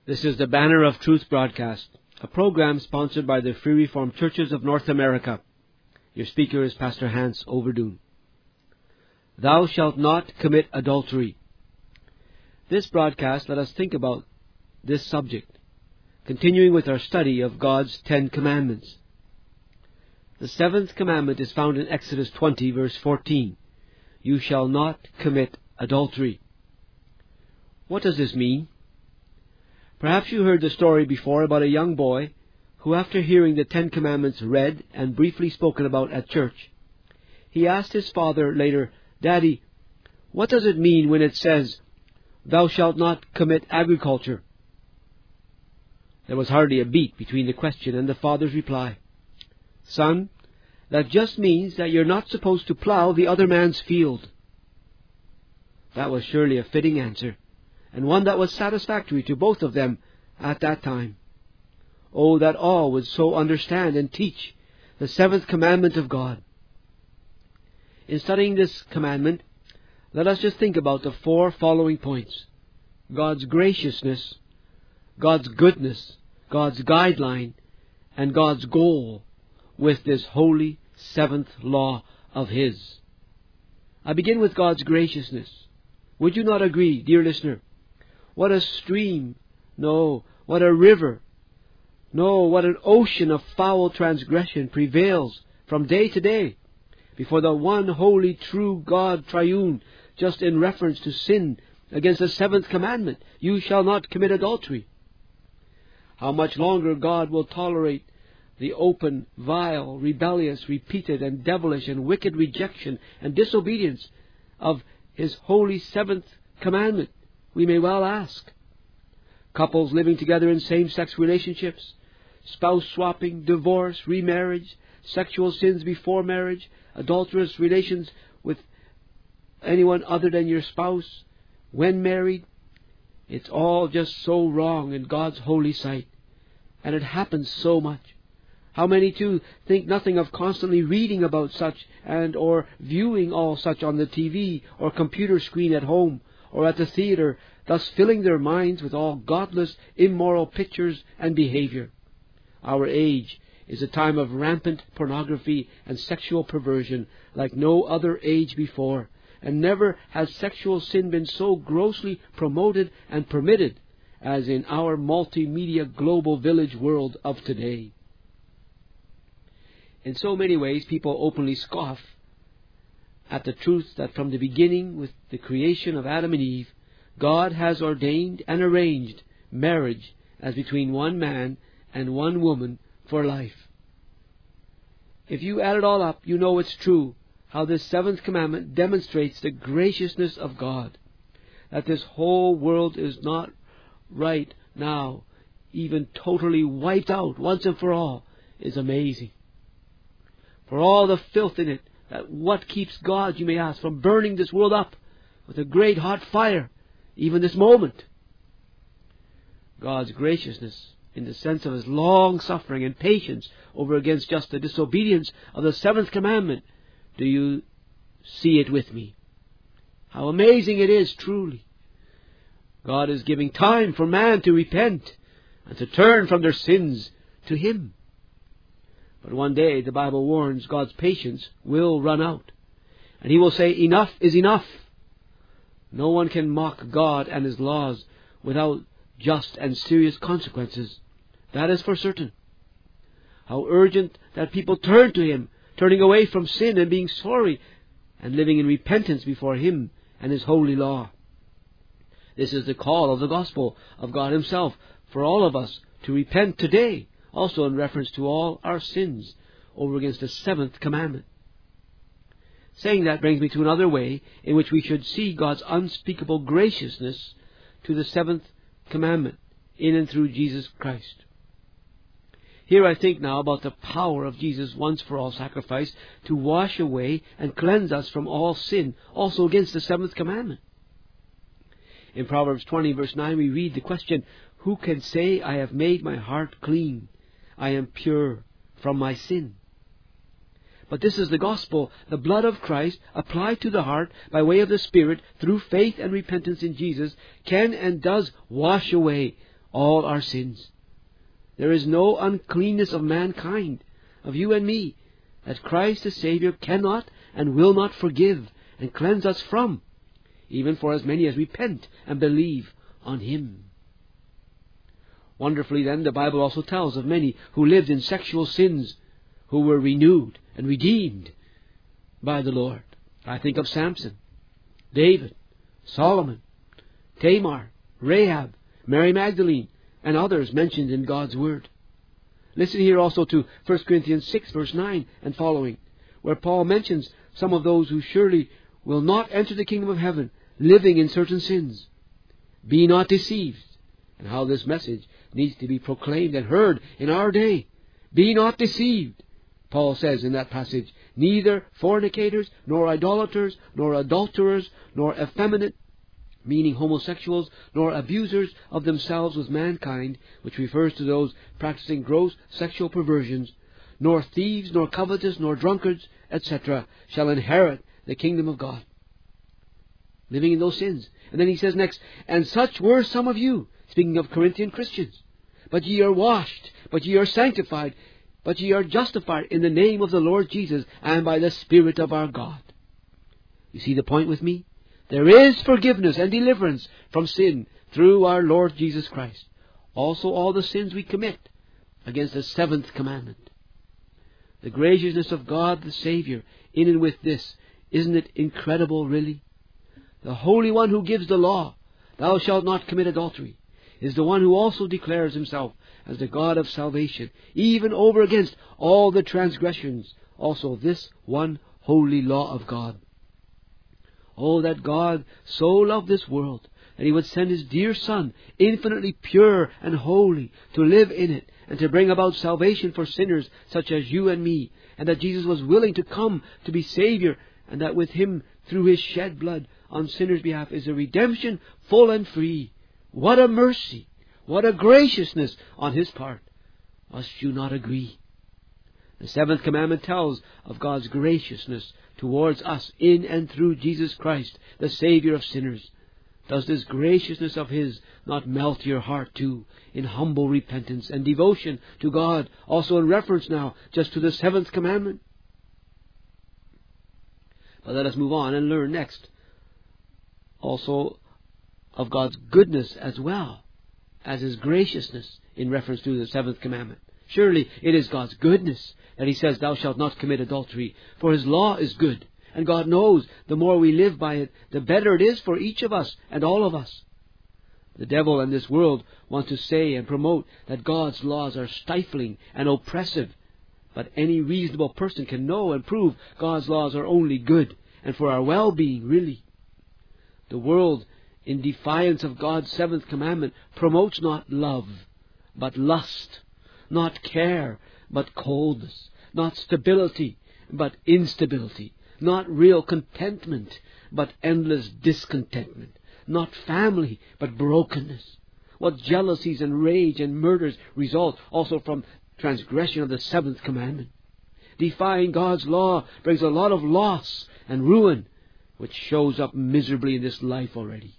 This is the Banner of Truth broadcast, a program sponsored by the Free Reformed Churches of North America. Your speaker is Pastor Hans Overdoen. Thou shalt not commit adultery. This broadcast, let us think about this subject, continuing with our study of God's 10 Commandments. The 7th commandment is found in Exodus 20, verse 14. You shall not commit adultery. What does this mean? Perhaps you heard the story before about a young boy who, after hearing the 10 Commandments read and briefly spoken about at church, he asked his father later, "Daddy, what does it mean when it says, 'Thou shalt not commit agriculture'?" There was hardly a beat between the question and the father's reply. "Son, that just means that you're not supposed to plow the other man's field." That was surely a fitting answer, and one that was satisfactory to both of them at that time. Oh, that all would so understand and teach the 7th commandment of God. In studying this commandment, let us just think about the 4 following points: God's graciousness, God's goodness, God's guideline, and God's goal with this holy 7th law of His. I begin with God's graciousness. Would you not agree, dear listener? What a stream, no, what a river, no, what an ocean of foul transgression prevails from day to day before the one holy, true God triune, just in reference to sin against the 7th commandment, you shall not commit adultery. How much longer God will tolerate the open, vile, rebellious, repeated, and devilish and wicked rejection and disobedience of His holy 7th commandment, we may well ask. Couples living together in same-sex relationships, spouse swapping, divorce, remarriage, sexual sins before marriage, adulterous relations with anyone other than your spouse when married. It's all just so wrong in God's holy sight, and it happens so much. How many, too, think nothing of constantly reading about such and or viewing all such on the TV or computer screen at home or at the theater, thus filling their minds with all godless, immoral pictures and behavior. Our age is a time of rampant pornography and sexual perversion like no other age before, and never has sexual sin been so grossly promoted and permitted as in our multimedia global village world of today. In so many ways, people openly scoff at the truth that from the beginning, with the creation of Adam and Eve, God has ordained and arranged marriage as between one man and one woman for life. If you add it all up, you know it's true how this 7th commandment demonstrates the graciousness of God, that this whole world is not right now, even totally wiped out once and for all, is amazing. For all the filth in it, that what keeps God, you may ask, from burning this world up with a great hot fire, even this moment? God's graciousness, in the sense of His long-suffering and patience over against just the disobedience of the 7th commandment. Do you see it with me? How amazing it is, truly. God is giving time for man to repent and to turn from their sins to Him. But one day, the Bible warns, God's patience will run out, and He will say, "Enough is enough." No one can mock God and His laws without just and serious consequences. That is for certain. How urgent that people turn to Him, turning away from sin and being sorry and living in repentance before Him and His holy law. This is the call of the gospel of God Himself for all of us to repent today, also in reference to all our sins over against the 7th commandment. Saying that brings me to another way in which we should see God's unspeakable graciousness to the 7th commandment in and through Jesus Christ. Here I think now about the power of Jesus' once-for-all sacrifice to wash away and cleanse us from all sin, also against the 7th commandment. In Proverbs 20, verse 9, we read the question, "Who can say, I have made my heart clean? I am pure from my sin." But this is the gospel, the blood of Christ applied to the heart by way of the Spirit through faith and repentance in Jesus can and does wash away all our sins. There is no uncleanness of mankind, of you and me, that Christ the Savior cannot and will not forgive and cleanse us from, even for as many as repent and believe on Him. Wonderfully then, the Bible also tells of many who lived in sexual sins, who were renewed and redeemed by the Lord. I think of Samson, David, Solomon, Tamar, Rahab, Mary Magdalene, and others mentioned in God's Word. Listen here also to 1 Corinthians 6 verse 9 and following, where Paul mentions some of those who surely will not enter the kingdom of heaven, living in certain sins. Be not deceived, and how this message needs to be proclaimed and heard in our day. Be not deceived, Paul says in that passage, neither fornicators, nor idolaters, nor adulterers, nor effeminate, meaning homosexuals, nor abusers of themselves with mankind, which refers to those practicing gross sexual perversions, nor thieves, nor covetous, nor drunkards, etc., shall inherit the kingdom of God. Living in those sins. And then he says next, and such were some of you, speaking of Corinthian Christians. But ye are washed, but ye are sanctified, but ye are justified in the name of the Lord Jesus, and by the Spirit of our God. You see the point with me? There is forgiveness and deliverance from sin through our Lord Jesus Christ. Also all the sins we commit against the seventh commandment. The graciousness of God the Savior in and with this. Isn't it incredible, really? The Holy One who gives the law, thou shalt not commit adultery, is the one who also declares Himself as the God of salvation, even over against all the transgressions, also this one holy law of God. Oh, that God so loved this world, that He would send His dear Son, infinitely pure and holy, to live in it, and to bring about salvation for sinners such as you and me, and that Jesus was willing to come to be Savior, and that with Him, through His shed blood on sinners' behalf, is a redemption full and free. What a mercy! What a graciousness on His part! Must you not agree? The seventh commandment tells of God's graciousness towards us in and through Jesus Christ, the Savior of sinners. Does this graciousness of His not melt your heart too, in humble repentance and devotion to God, also in reference now just to the seventh commandment? But let us move on and learn next also of God's goodness as well as His graciousness in reference to the seventh commandment. Surely it is God's goodness that He says, thou shalt not commit adultery, for His law is good. And God knows the more we live by it, the better it is for each of us and all of us. The devil and this world want to say and promote that God's laws are stifling and oppressive. But any reasonable person can know and prove God's laws are only good and for our well-being, really. The world, in defiance of God's seventh commandment, promotes not love, but lust, not care, but coldness, not stability, but instability, not real contentment, but endless discontentment, not family, but brokenness. What jealousies and rage and murders result also from transgression of the seventh commandment. Defying God's law brings a lot of loss and ruin, which shows up miserably in this life already.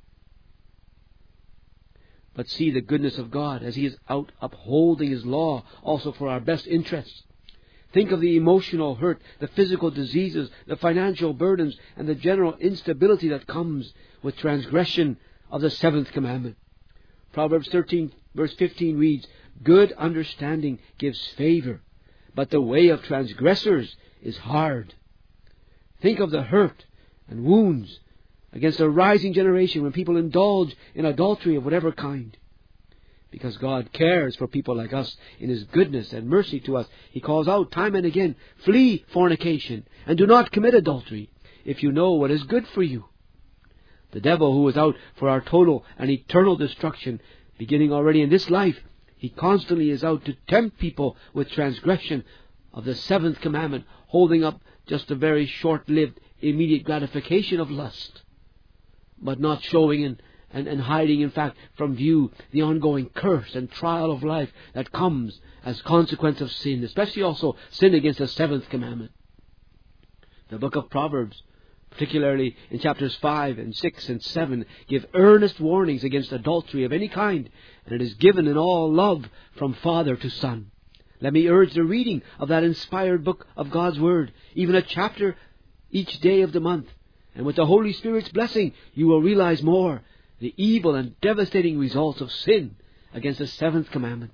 But see the goodness of God as He is out upholding His law also for our best interests. Think of the emotional hurt, the physical diseases, the financial burdens, and the general instability that comes with transgression of the seventh commandment. Proverbs 13 verse 15 reads, good understanding gives favor, but the way of transgressors is hard. Think of the hurt and wounds against a rising generation when people indulge in adultery of whatever kind. Because God cares for people like us in His goodness and mercy to us, He calls out time and again, flee fornication and do not commit adultery if you know what is good for you. The devil, who is out for our total and eternal destruction, beginning already in this life, he constantly is out to tempt people with transgression of the seventh commandment, holding up just a very short-lived immediate gratification of lust, but not showing and hiding, in fact, from view the ongoing curse and trial of life that comes as consequence of sin, especially also sin against the seventh commandment. The book of Proverbs particularly in chapters 5 and 6 and 7, give earnest warnings against adultery of any kind, and it is given in all love from Father to Son. Let me urge the reading of that inspired book of God's Word, even a chapter each day of the month, and with the Holy Spirit's blessing you will realize more the evil and devastating results of sin against the seventh commandment.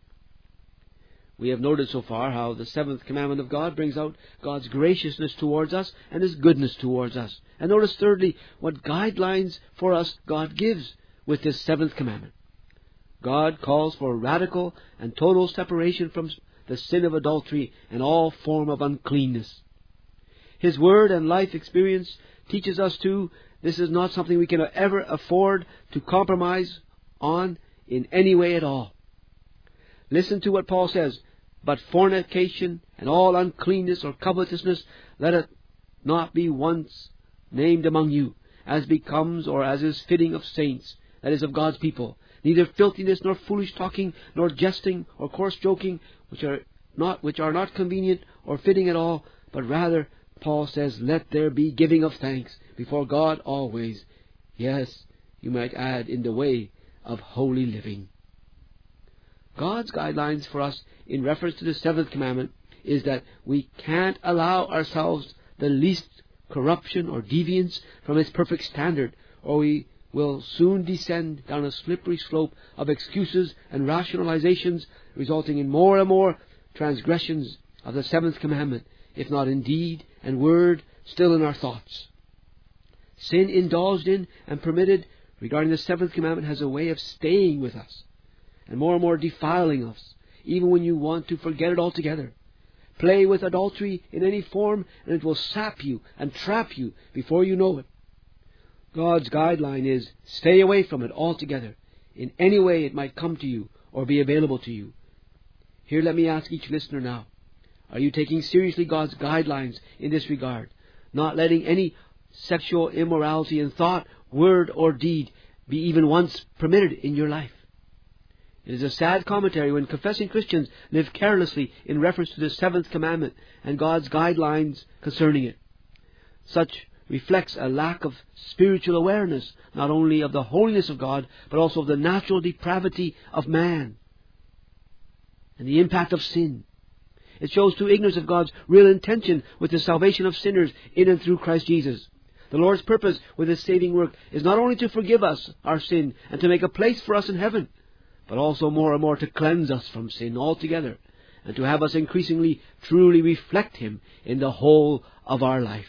We have noted so far how the seventh commandment of God brings out God's graciousness towards us and His goodness towards us. And notice thirdly, what guidelines for us God gives with this seventh commandment. God calls for radical and total separation from the sin of adultery and all form of uncleanness. His Word and life experience teaches us too, this is not something we can ever afford to compromise on in any way at all. Listen to what Paul says, "But fornication and all uncleanness or covetousness, let it not be once named among you, as becomes or as is fitting of saints, that is, of God's people. Neither filthiness, nor foolish talking, nor jesting, or coarse joking, which are not convenient or fitting at all, but rather," Paul says, "let there be giving of thanks before God always." Yes, you might add, in the way of holy living. God's guidelines for us in reference to the seventh commandment is that we can't allow ourselves the least corruption or deviance from His perfect standard, or we will soon descend down a slippery slope of excuses and rationalizations, resulting in more and more transgressions of the seventh commandment, if not in deed and word, still in our thoughts. Sin indulged in and permitted regarding the seventh commandment has a way of staying with us and more defiling us, even when you want to forget it altogether. Play with adultery in any form, and it will sap you and trap you before you know it. God's guideline is, stay away from it altogether, in any way it might come to you or be available to you. Here let me ask each listener now, are you taking seriously God's guidelines in this regard, not letting any sexual immorality in thought, word, or deed be even once permitted in your life? It is a sad commentary when confessing Christians live carelessly in reference to the seventh commandment and God's guidelines concerning it. Such reflects a lack of spiritual awareness, not only of the holiness of God, but also of the natural depravity of man and the impact of sin. It shows to ignorance of God's real intention with the salvation of sinners in and through Christ Jesus. The Lord's purpose with His saving work is not only to forgive us our sin and to make a place for us in heaven, but also more and more to cleanse us from sin altogether and to have us increasingly truly reflect Him in the whole of our life.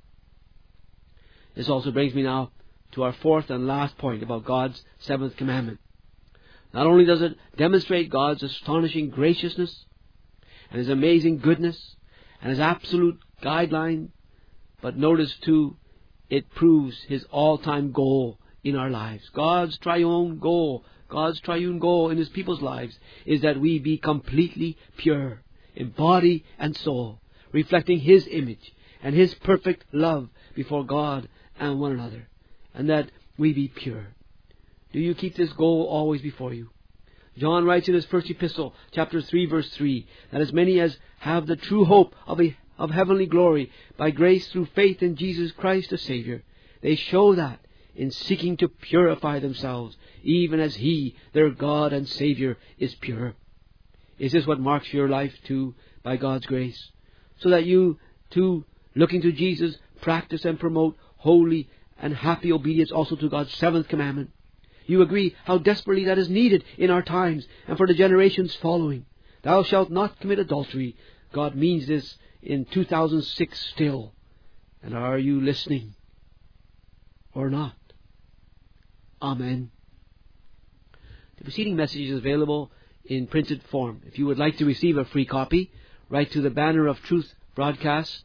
This also brings me now to our fourth and last point about God's seventh commandment. Not only does it demonstrate God's astonishing graciousness and His amazing goodness and His absolute guideline, but notice too, it proves His all-time goal in our lives. God's triune goal in His people's lives is that we be completely pure in body and soul, reflecting His image and His perfect love before God and one another, and that we be pure. Do you keep this goal always before you? John writes in his first epistle, chapter 3, verse 3, that as many as have the true hope of heavenly glory by grace through faith in Jesus Christ the Savior, they show that in seeking to purify themselves, even as He, their God and Savior, is pure. Is this what marks your life too, by God's grace? So that you too, looking to Jesus, practice and promote holy and happy obedience also to God's seventh commandment. You agree how desperately that is needed in our times and for the generations following. Thou shalt not commit adultery. God means this in 2006 still. And are you listening or not? Amen. The preceding message is available in printed form. If you would like to receive a free copy, write to the Banner of Truth Broadcast,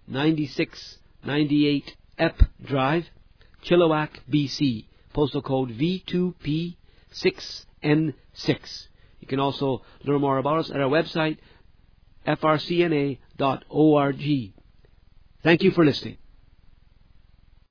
9698 Epp Drive, Chilliwack, BC, postal code V2P6N6. You can also learn more about us at our website, frcna.org. Thank you for listening.